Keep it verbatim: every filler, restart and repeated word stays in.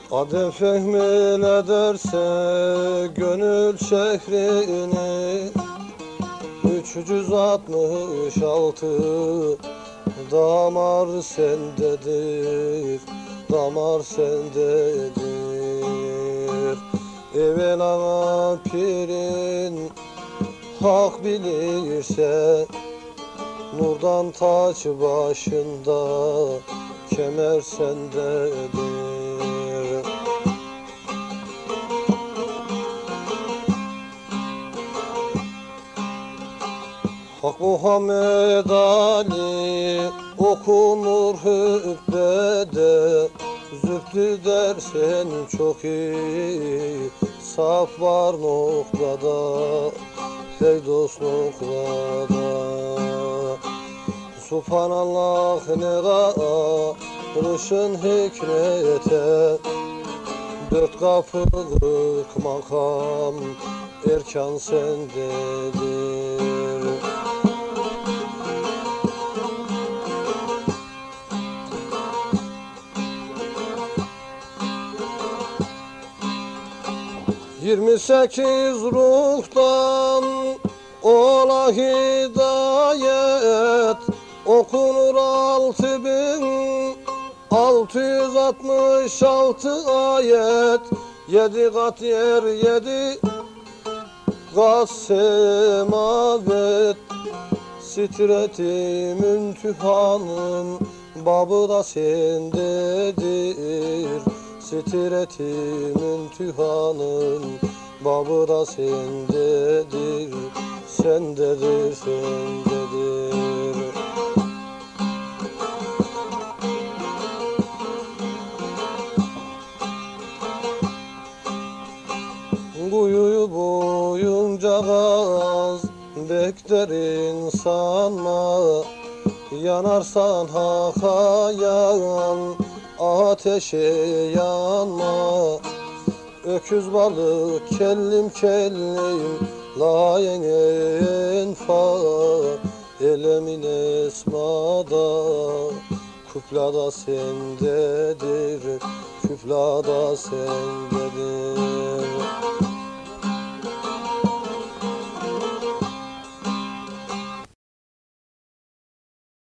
Adem fehmin ederse gönül şehrini, üç yüz altmış altı damar sendedir, damar sendedir. Evvela pirin hak bilirse, nurdan taç başında kemer sendedir. Hak Muhammed Ali okunur hutbede, zühtü dersen çok iyi, saf var noktada, hey dost noktada. Subhanallah ne karışın hikmete, dört kapılık makam erkan sendedir. Yirmi sekiz ruhtan ola hidayet, okunur altı bin altı yüz altmış altı ayet. Yedi kat yer, yedi kat semavet, Sitret-i Müntehanın babı da sendedir. Sitret-i Müntehanın babı da sendedir, sendedir, sendedir. Kuyu boyunca gaz bekler insanma, yanarsan haka yan, ateşe yanma. Öküz balık kellim kellim layen enfa, elemin esmada kuplada sendedir, kuplada sendedir.